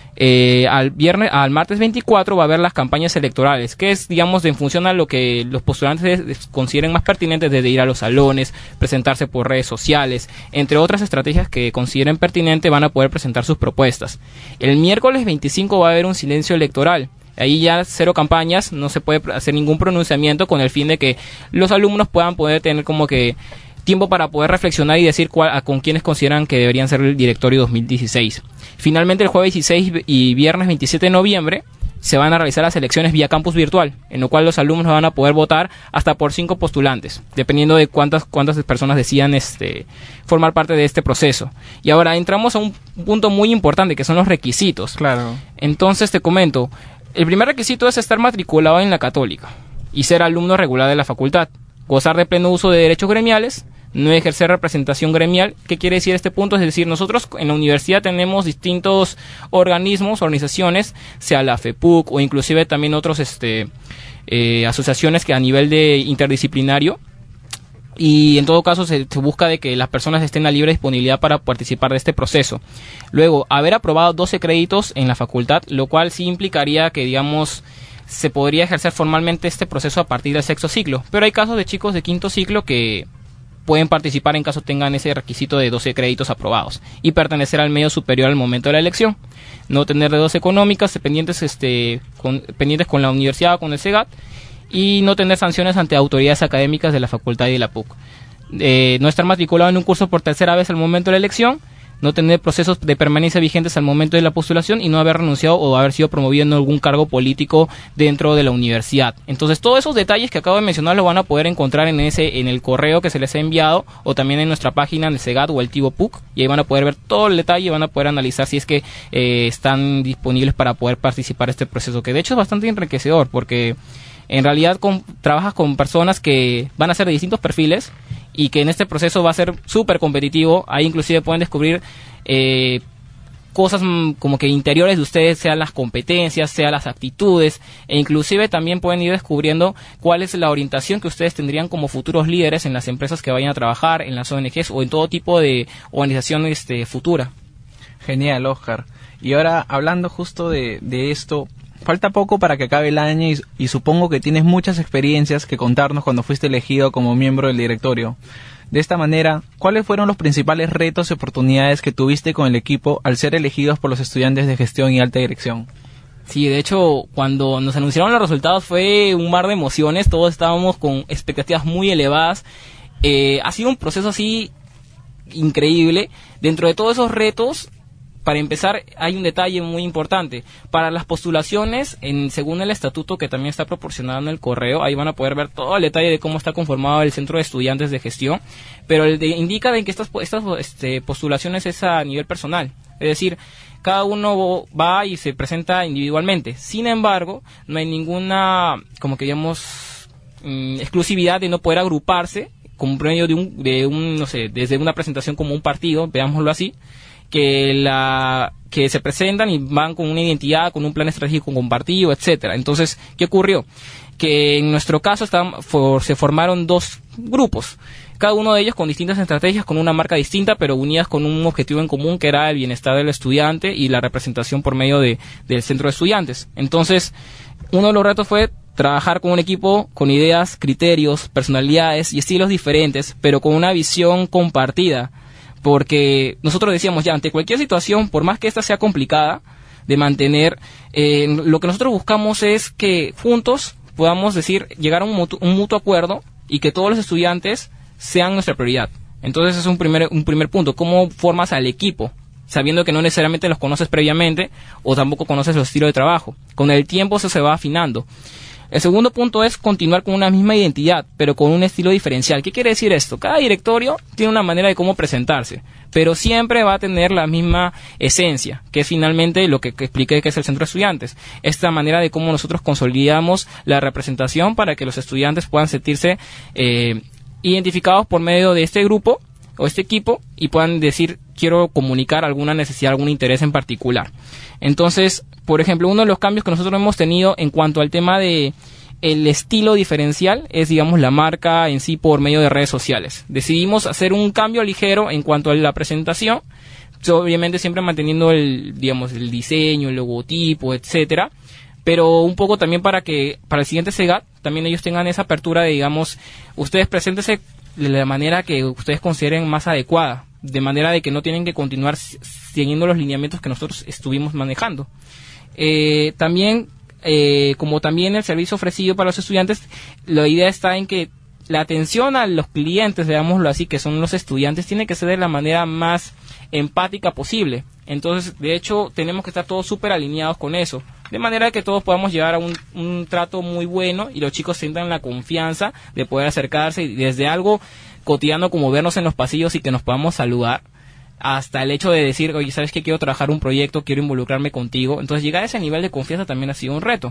al martes 24 va a haber las campañas electorales, que es, digamos, en función a lo que los postulantes consideren más pertinentes, desde ir a los salones, presentarse por redes sociales, entre otras estrategias que consideren pertinentes, van a poder presentar sus propuestas. El miércoles 25 va a haber un silencio electoral. Ahí ya 0 campañas, no se puede hacer ningún pronunciamiento con el fin de que los alumnos puedan poder tener como que tiempo para poder reflexionar y decir con quiénes consideran que deberían ser el directorio 2016. Finalmente, el jueves 16 y viernes 27 de noviembre se van a realizar las elecciones vía campus virtual, en lo cual los alumnos van a poder votar hasta por 5 postulantes, dependiendo de cuántas personas decidan formar parte de este proceso. Y ahora entramos a un punto muy importante, que son los requisitos. Claro. Entonces te comento, el primer requisito es estar matriculado en la Católica y ser alumno regular de la facultad, gozar de pleno uso de derechos gremiales, no ejercer representación gremial. ¿Qué quiere decir este punto? Es decir, nosotros en la universidad tenemos distintos organismos, organizaciones, sea la FEPUC o inclusive también otros asociaciones que a nivel de interdisciplinario, y en todo caso se busca de que las personas estén a libre disponibilidad para participar de este proceso. Luego, haber aprobado 12 créditos en la facultad, lo cual sí implicaría que, digamos, se podría ejercer formalmente este proceso a partir del 6º ciclo, pero hay casos de chicos de 5º ciclo que pueden participar en caso tengan ese requisito de 12 créditos aprobados y pertenecer al medio superior al momento de la elección, no tener deudas económicas pendientes con la universidad o con el SEGAT, y no tener sanciones ante autoridades académicas de la facultad y de la PUC. No estar matriculado en un curso por tercera vez al momento de la elección, no tener procesos de permanencia vigentes al momento de la postulación y no haber renunciado o haber sido promovido en algún cargo político dentro de la universidad. Entonces, todos esos detalles que acabo de mencionar los van a poder encontrar en el correo que se les ha enviado, o también en nuestra página en el SEGAT o el Tivo PUC, y ahí van a poder ver todo el detalle y van a poder analizar si es que están disponibles para poder participar en este proceso, que de hecho es bastante enriquecedor, porque en realidad trabajas con personas que van a ser de distintos perfiles y que en este proceso va a ser súper competitivo. Ahí inclusive pueden descubrir cosas como que interiores de ustedes, sean las competencias, sean las actitudes, e inclusive también pueden ir descubriendo cuál es la orientación que ustedes tendrían como futuros líderes en las empresas que vayan a trabajar, en las ONGs o en todo tipo de organización futura. Genial, Oscar. Y ahora, hablando justo de esto, falta poco para que acabe el año y supongo que tienes muchas experiencias que contarnos cuando fuiste elegido como miembro del directorio. De esta manera, ¿cuáles fueron los principales retos y oportunidades que tuviste con el equipo al ser elegidos por los estudiantes de gestión y alta dirección? Sí, de hecho, cuando nos anunciaron los resultados fue un mar de emociones, todos estábamos con expectativas muy elevadas. Ha sido un proceso así increíble. Dentro de todos esos retos, para empezar, hay un detalle muy importante. Para las postulaciones, según el estatuto que también está proporcionado en el correo, ahí van a poder ver todo el detalle de cómo está conformado el Centro de Estudiantes de Gestión, pero indica de que estas postulaciones es a nivel personal. Es decir, cada uno va y se presenta individualmente. Sin embargo, no hay ninguna, como que digamos, exclusividad de no poder agruparse como medio no sé, desde una presentación como un partido, veámoslo así, que se presentan y van con una identidad, con un plan estratégico compartido, etcétera. Entonces, ¿qué ocurrió? Que en nuestro caso se formaron 2 grupos, cada uno de ellos con distintas estrategias, con una marca distinta, pero unidas con un objetivo en común, que era el bienestar del estudiante y la representación por medio del centro de estudiantes. Entonces, uno de los retos fue trabajar con un equipo con ideas, criterios, personalidades y estilos diferentes, pero con una visión compartida. Porque nosotros decíamos ya, ante cualquier situación, por más que esta sea complicada de mantener, lo que nosotros buscamos es que juntos podamos llegar a un mutuo acuerdo y que todos los estudiantes sean nuestra prioridad. Entonces es un primer punto, cómo formas al equipo, sabiendo que no necesariamente los conoces previamente o tampoco conoces los estilos de trabajo. Con el tiempo eso se va afinando. El segundo punto es continuar con una misma identidad, pero con un estilo diferencial. ¿Qué quiere decir esto? Cada directorio tiene una manera de cómo presentarse, pero siempre va a tener la misma esencia, que es finalmente lo que expliqué que es el centro de estudiantes. Esta manera de cómo nosotros consolidamos la representación para que los estudiantes puedan sentirse identificados por medio de este grupo o este equipo y puedan decir, quiero comunicar alguna necesidad, algún interés en particular. Entonces, por ejemplo, uno de los cambios que nosotros hemos tenido en cuanto al tema de el estilo diferencial es, digamos, la marca en sí por medio de redes sociales. Decidimos hacer un cambio ligero en cuanto a la presentación, obviamente siempre manteniendo el diseño, el logotipo, etcétera, pero un poco también para el siguiente SEGAT también ellos tengan esa apertura de, digamos, ustedes preséntense de la manera que ustedes consideren más adecuada, de manera de que no tienen que continuar siguiendo los lineamientos que nosotros estuvimos manejando. También, como también el servicio ofrecido para los estudiantes, la idea está en que la atención a los clientes, veámoslo así, que son los estudiantes, tiene que ser de la manera más empática posible. Entonces, de hecho, tenemos que estar todos súper alineados con eso, de manera que todos podamos llegar a un trato muy bueno y los chicos sientan la confianza de poder acercarse y desde algo cotidiano como vernos en los pasillos y que nos podamos saludar, hasta el hecho de decir, oye, ¿sabes qué? Quiero trabajar un proyecto, quiero involucrarme contigo. Entonces, llegar a ese nivel de confianza también ha sido un reto.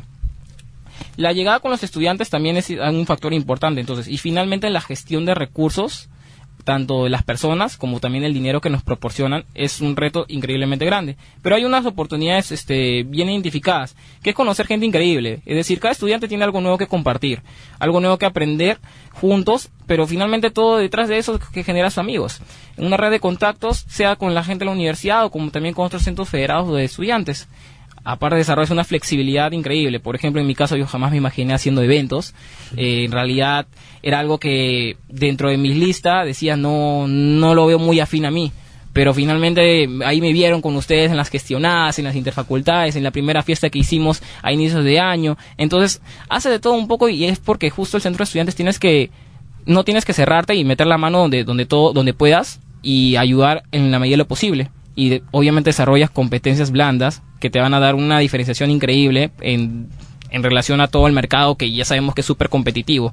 La llegada con los estudiantes también es un factor importante. Entonces, y finalmente la gestión de recursos, tanto de las personas como también el dinero que nos proporcionan, es un reto increíblemente grande. Pero hay unas oportunidades bien identificadas, que es conocer gente increíble. Es decir, cada estudiante tiene algo nuevo que compartir, algo nuevo que aprender juntos, pero finalmente todo detrás de eso es que generas amigos. Una red de contactos, sea con la gente de la universidad o como también con otros centros federados de estudiantes. Aparte desarrollas una flexibilidad increíble. Por ejemplo, en mi caso yo jamás me imaginé haciendo eventos. En realidad era algo que dentro de mis listas decía no lo veo muy afín a mí. Pero finalmente ahí me vieron con ustedes en las gestionadas, en las interfacultades, en la primera fiesta que hicimos a inicios de año. Entonces hace de todo un poco y es porque justo el centro de estudiantes no tienes que cerrarte y meter la mano donde puedas y ayudar en la medida de lo posible. Y obviamente desarrollas competencias blandas que te van a dar una diferenciación increíble en relación a todo el mercado que ya sabemos que es súper competitivo.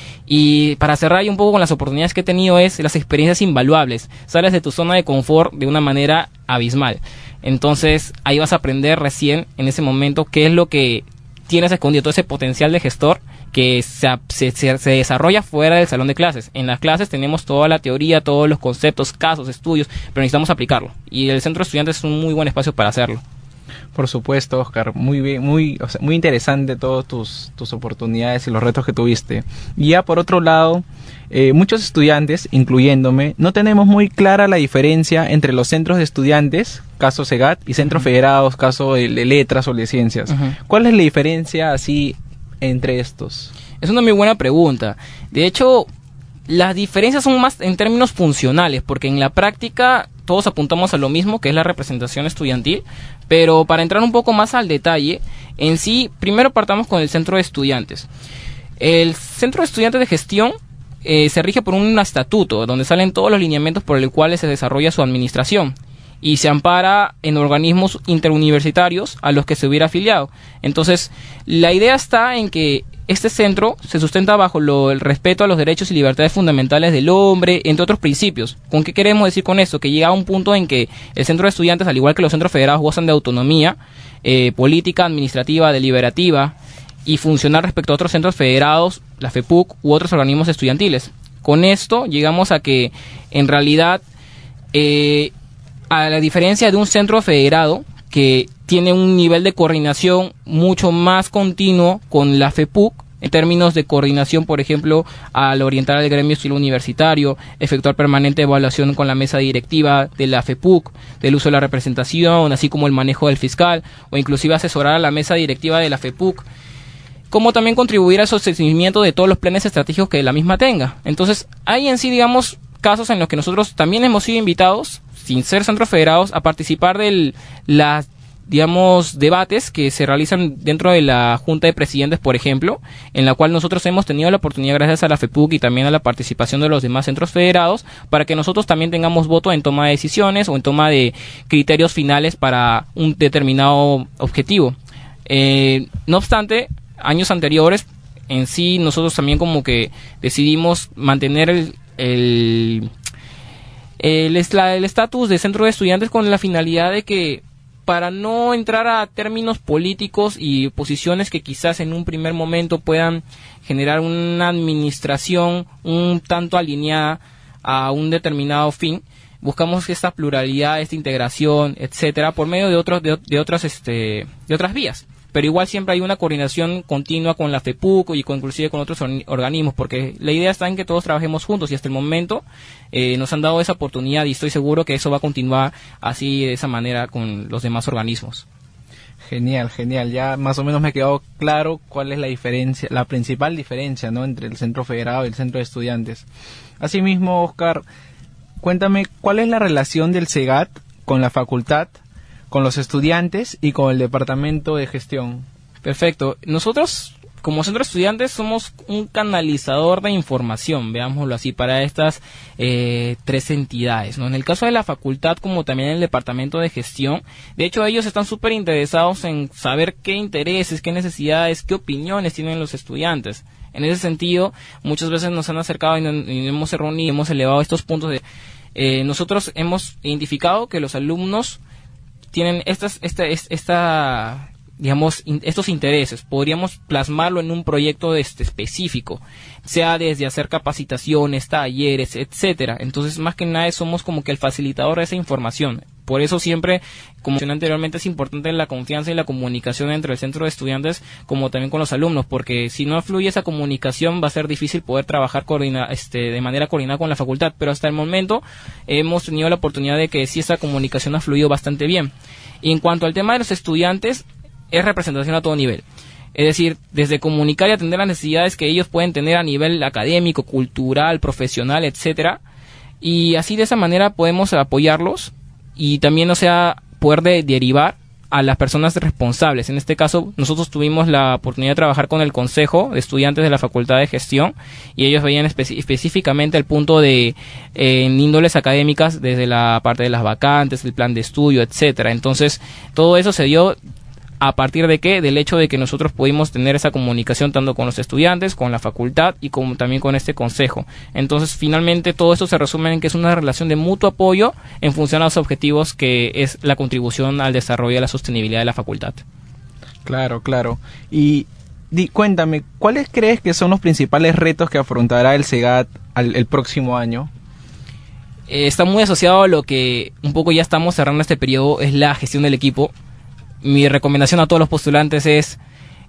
Y para cerrar y un poco con las oportunidades que he tenido es las experiencias invaluables. Sales de tu zona de confort de una manera abismal. Entonces ahí vas a aprender recién en ese momento qué es lo que tienes escondido, todo ese potencial de gestor que se desarrolla fuera del salón de clases. En las clases tenemos toda la teoría, todos los conceptos, casos, estudios, pero necesitamos aplicarlo. Y el centro de estudiantes es un muy buen espacio para hacerlo. Por supuesto, Oscar, muy bien, muy interesante todas tus oportunidades y los retos que tuviste. Y ya por otro lado, muchos estudiantes, incluyéndome, no tenemos muy clara la diferencia entre los centros de estudiantes, caso SEGAT, y centros federados, caso de letras o de ciencias. ¿Cuál es la diferencia así entre estos? Es una muy buena pregunta. De hecho, las diferencias son más en términos funcionales, porque en la práctica todos apuntamos a lo mismo, que es la representación estudiantil, pero para entrar un poco más al detalle, en sí, primero partamos con el centro de estudiantes. El centro de estudiantes de gestión se rige por un estatuto, donde salen todos los lineamientos por los cuales se desarrolla su administración, y se ampara en organismos interuniversitarios a los que se hubiera afiliado. Entonces, la idea está en que este centro se sustenta bajo el respeto a los derechos y libertades fundamentales del hombre, entre otros principios. ¿Con qué queremos decir con esto? Que llega a un punto en que el centro de estudiantes, al igual que los centros federados, gozan de autonomía política, administrativa, deliberativa y funcional respecto a otros centros federados, la FEPUC u otros organismos estudiantiles. Con esto llegamos a que, en realidad, a la diferencia de un centro federado que tiene un nivel de coordinación mucho más continuo con la FEPUC, en términos de coordinación, por ejemplo, al orientar al gremio estilo universitario, efectuar permanente evaluación con la mesa directiva de la FEPUC, del uso de la representación, así como el manejo del fiscal, o inclusive asesorar a la mesa directiva de la FEPUC, como también contribuir al sostenimiento de todos los planes estratégicos que la misma tenga. Entonces, hay en sí, digamos, casos en los que nosotros también hemos sido invitados, sin ser centros federados, a participar de las, digamos, debates que se realizan dentro de la Junta de Presidentes, por ejemplo, en la cual nosotros hemos tenido la oportunidad, gracias a la FEPUC y también a la participación de los demás centros federados, para que nosotros también tengamos voto en toma de decisiones o en toma de criterios finales para un determinado objetivo. No obstante, años anteriores, en sí, nosotros también como que decidimos mantener el estatus de centro de estudiantes con la finalidad de que, para no entrar a términos políticos y posiciones que quizás en un primer momento puedan generar una administración un tanto alineada a un determinado fin, buscamos esta pluralidad, esta integración, etcétera, por medio de otras vías. Pero igual siempre hay una coordinación continua con la FEPUC y inclusive con otros organismos, porque la idea está en que todos trabajemos juntos, y hasta el momento nos han dado esa oportunidad, y estoy seguro que eso va a continuar así, de esa manera, con los demás organismos. Genial, genial. Ya más o menos me quedó claro cuál es la diferencia, la principal diferencia, ¿no?, entre el centro federado y el centro de estudiantes. Asimismo, Oscar, cuéntame, ¿cuál es la relación del SEGAT con la facultad, con los estudiantes y con el departamento de gestión? Perfecto. Nosotros como centro de estudiantes somos un canalizador de información, veámoslo así, para estas 3 entidades, ¿no? En el caso de la facultad, como también en el departamento de gestión, de hecho ellos están súper interesados en saber qué intereses, qué necesidades, qué opiniones tienen los estudiantes. En ese sentido, muchas veces nos han acercado y hemos reunido, hemos elevado estos puntos de... nosotros hemos identificado que los alumnos tienen digamos, estos intereses. Podríamos plasmarlo en un proyecto específico, sea desde hacer capacitaciones, talleres, etcétera. Entonces, más que nada, somos como que el facilitador de esa información. Por eso siempre, como mencioné anteriormente, es importante la confianza y la comunicación entre el centro de estudiantes como también con los alumnos, porque si no fluye esa comunicación va a ser difícil poder trabajar de manera coordinada con la facultad. Pero hasta el momento hemos tenido la oportunidad de que sí, esa comunicación ha fluido bastante bien. Y en cuanto al tema de los estudiantes, es representación a todo nivel. Es decir, desde comunicar y atender las necesidades que ellos pueden tener a nivel académico, cultural, profesional, etcétera. Y así de esa manera podemos apoyarlos y también, poder derivar a las personas responsables. En este caso, nosotros tuvimos la oportunidad de trabajar con el Consejo de Estudiantes de la Facultad de Gestión y ellos veían específicamente el punto de en índoles académicas, desde la parte de las vacantes, el plan de estudio, etcétera. Entonces, todo eso se dio ¿a partir de qué? Del hecho de que nosotros pudimos tener esa comunicación tanto con los estudiantes, con la facultad y también con este consejo. Entonces, finalmente, todo esto se resume en que es una relación de mutuo apoyo en función a los objetivos que es la contribución al desarrollo y a la sostenibilidad de la facultad. Claro, claro. Y cuéntame, ¿cuáles crees que son los principales retos que afrontará el SEGAT el próximo año? Está muy asociado a lo que un poco ya estamos cerrando este periodo, es la gestión del equipo. Mi recomendación a todos los postulantes es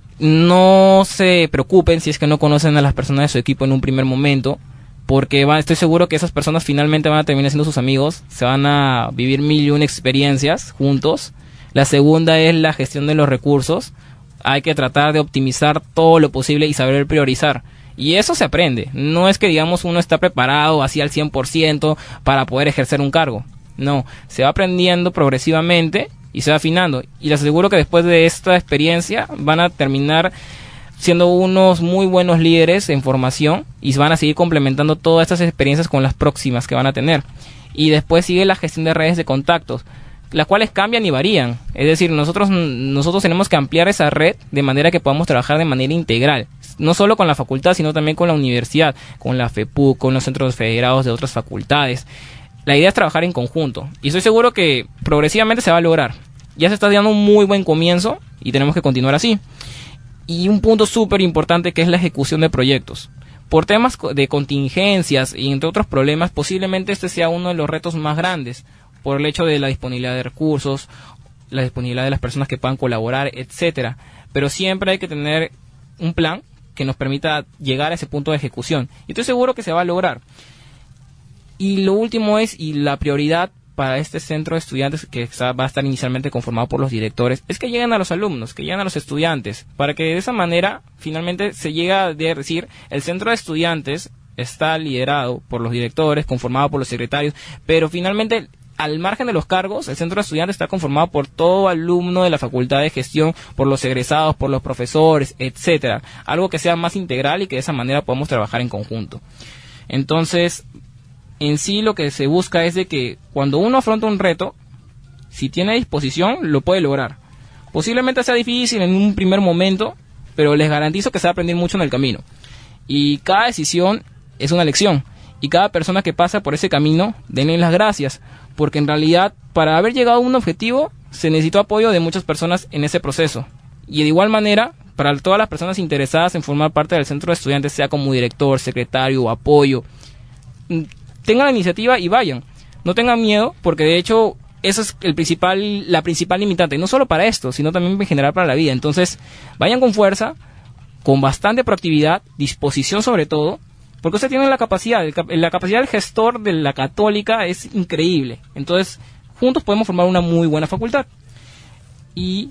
no se preocupen si es que no conocen a las personas de su equipo en un primer momento, porque estoy seguro que esas personas finalmente van a terminar siendo sus amigos, se van a vivir 1001 experiencias juntos. La segunda es la gestión de los recursos. Hay que tratar de optimizar todo lo posible y saber priorizar. Y eso se aprende. No es que, digamos, uno está preparado así al 100% para poder ejercer un cargo. No, se va aprendiendo progresivamente y se va afinando. Y les aseguro que después de esta experiencia van a terminar siendo unos muy buenos líderes en formación y van a seguir complementando todas estas experiencias con las próximas que van a tener. Y después sigue la gestión de redes de contactos, las cuales cambian y varían. Es decir, nosotros tenemos que ampliar esa red de manera que podamos trabajar de manera integral, no solo con la facultad, sino también con la universidad, con la FEPUC, con los centros federados de otras facultades. La idea es trabajar en conjunto y estoy seguro que progresivamente se va a lograr. Ya se está dando un muy buen comienzo y tenemos que continuar así. Y un punto súper importante que es la ejecución de proyectos. Por temas de contingencias y entre otros problemas, posiblemente este sea uno de los retos más grandes, por el hecho de la disponibilidad de recursos, la disponibilidad de las personas que puedan colaborar, etcétera. Pero siempre hay que tener un plan que nos permita llegar a ese punto de ejecución. Y estoy seguro que se va a lograr. Y lo último es, y la prioridad para este centro de estudiantes, que va a estar inicialmente conformado por los directores, es que lleguen a los alumnos, que lleguen a los estudiantes, para que de esa manera finalmente se llegue a decir, el centro de estudiantes está liderado por los directores, conformado por los secretarios, pero finalmente, al margen de los cargos, el centro de estudiantes está conformado por todo alumno de la Facultad de Gestión, por los egresados, por los profesores, etcétera. Algo que sea más integral y que de esa manera podamos trabajar en conjunto. Entonces, en sí lo que se busca es de que cuando uno afronta un reto, si tiene disposición, lo puede lograr. Posiblemente sea difícil en un primer momento, pero les garantizo que se va a aprender mucho en el camino. Y cada decisión es una lección. Y cada persona que pasa por ese camino, denle las gracias. Porque en realidad, para haber llegado a un objetivo, se necesitó apoyo de muchas personas en ese proceso. Y de igual manera, para todas las personas interesadas en formar parte del centro de estudiantes, sea como director, secretario o apoyo, tengan la iniciativa y vayan. No tengan miedo, porque de hecho eso es la principal limitante, no solo para esto, sino también en general para la vida. Entonces, vayan con fuerza, con bastante proactividad, disposición sobre todo, porque usted tiene la capacidad del gestor de la Católica es increíble. Entonces, juntos podemos formar una muy buena facultad. Y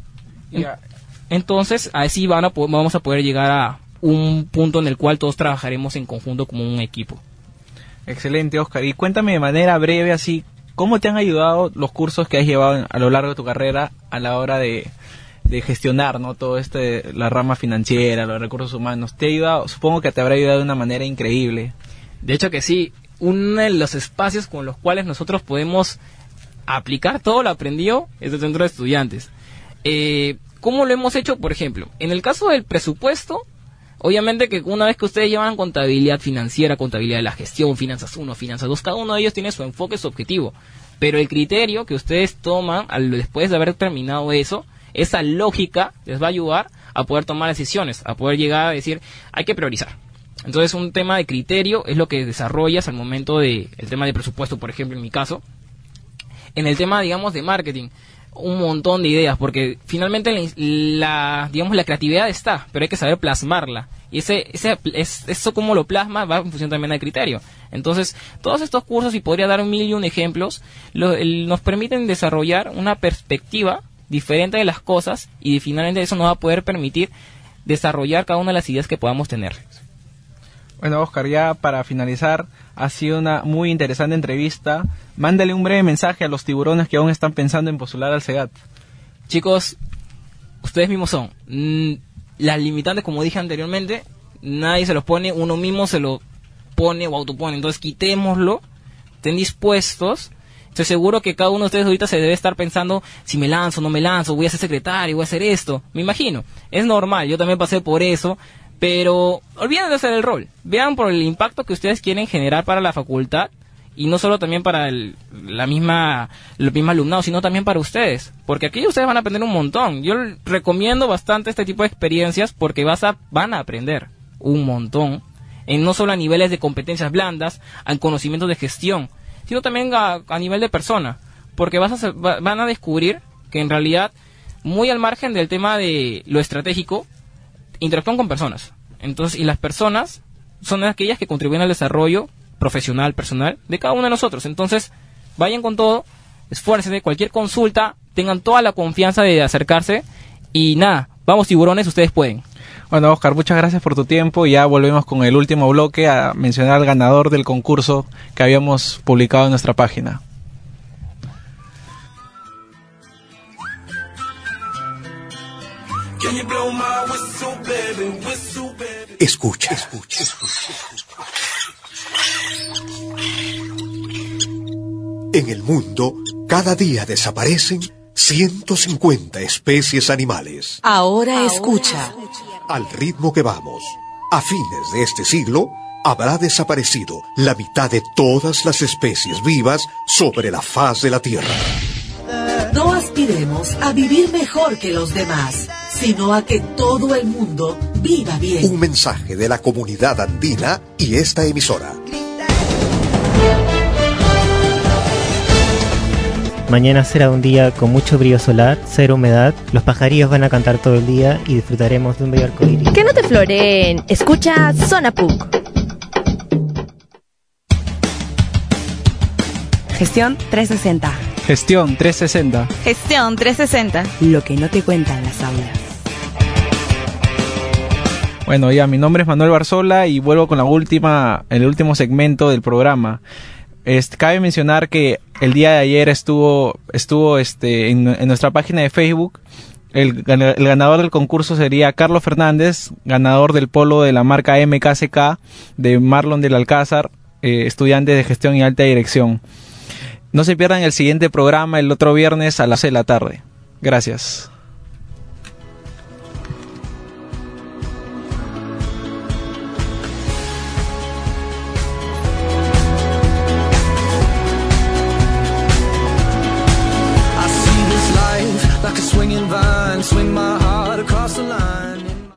entonces, así vamos a poder llegar a un punto en el cual todos trabajaremos en conjunto como un equipo. Excelente, Oscar. Y cuéntame de manera breve, así, ¿cómo te han ayudado los cursos que has llevado a lo largo de tu carrera a la hora de gestionar, ¿no? Todo la rama financiera, los recursos humanos. ¿Te ha ayudado? Supongo que te habrá ayudado de una manera increíble. De hecho que sí, uno de los espacios con los cuales nosotros podemos aplicar todo lo aprendido es el centro de estudiantes. ¿Cómo lo hemos hecho? Por ejemplo, en el caso del presupuesto, obviamente que una vez que ustedes llevan contabilidad financiera, contabilidad de la gestión, finanzas 1, finanzas 2, cada uno de ellos tiene su enfoque, su objetivo. Pero el criterio que ustedes toman después de haber terminado eso, esa lógica les va a ayudar a poder tomar decisiones, a poder llegar a decir, hay que priorizar. Entonces un tema de criterio es lo que desarrollas al momento del tema de presupuesto, por ejemplo, en mi caso. En el tema, digamos, de marketing, un montón de ideas, porque finalmente la creatividad está, pero hay que saber plasmarla. Y eso como lo plasma va en función también del criterio. Entonces, todos estos cursos, y podría dar 1001 ejemplos, nos permiten desarrollar una perspectiva diferente de las cosas, y finalmente eso nos va a poder permitir desarrollar cada una de las ideas que podamos tener. Bueno, Oscar, ya para finalizar, ha sido una muy interesante entrevista. Mándale un breve mensaje a los tiburones que aún están pensando en postular al SEGAT. Chicos, ustedes mismos son. Las limitantes, como dije anteriormente, nadie se los pone, uno mismo se lo pone o autopone. Entonces quitémoslo, estén dispuestos. Estoy seguro que cada uno de ustedes ahorita se debe estar pensando, si me lanzo, no me lanzo, voy a ser secretario, voy a hacer esto. Me imagino, es normal, yo también pasé por eso. Pero olviden de hacer el rol. Vean por el impacto que ustedes quieren generar para la facultad, y no solo también para el mismo alumnado, sino también para ustedes. Porque aquí ustedes van a aprender un montón. Yo recomiendo bastante este tipo de experiencias porque van a aprender un montón. No solo a niveles de competencias blandas, a conocimientos de gestión, sino también a nivel de persona. Porque van a descubrir que en realidad, muy al margen del tema de lo estratégico, interactúan con personas. Entonces, y las personas son aquellas que contribuyen al desarrollo profesional, personal de cada uno de nosotros. Entonces, vayan con todo, esfuércense, cualquier consulta, tengan toda la confianza de acercarse, y nada, vamos tiburones, ustedes pueden. Bueno, Oscar, muchas gracias por tu tiempo, y ya volvemos con el último bloque a mencionar al ganador del concurso que habíamos publicado en nuestra página. Escucha. En el mundo, cada día desaparecen 150 especies animales. Ahora escucha. Al ritmo que vamos, a fines de este siglo, habrá desaparecido la mitad de todas las especies vivas sobre la faz de la Tierra. No aspiremos a vivir mejor que los demás, sino a que todo el mundo viva bien. Un mensaje de la comunidad andina y esta emisora. Mañana será un día con mucho brillo solar, cero humedad, los pajarillos van a cantar todo el día y disfrutaremos de un bello arcoíris. Que no te floreen, escucha Zona PUC. Gestión 360. Gestión 360. Gestión 360. Lo que no te cuentan las aulas. Bueno, ya, mi nombre es Manuel Barzola y vuelvo con el último segmento del programa. Cabe mencionar que el día de ayer estuvo en nuestra página de Facebook. El ganador del concurso sería Carlos Fernández, ganador del polo de la marca MKCK de Marlon del Alcázar, estudiante de gestión y alta dirección. No se pierdan el siguiente programa el otro viernes a las 6 de la tarde. Gracias.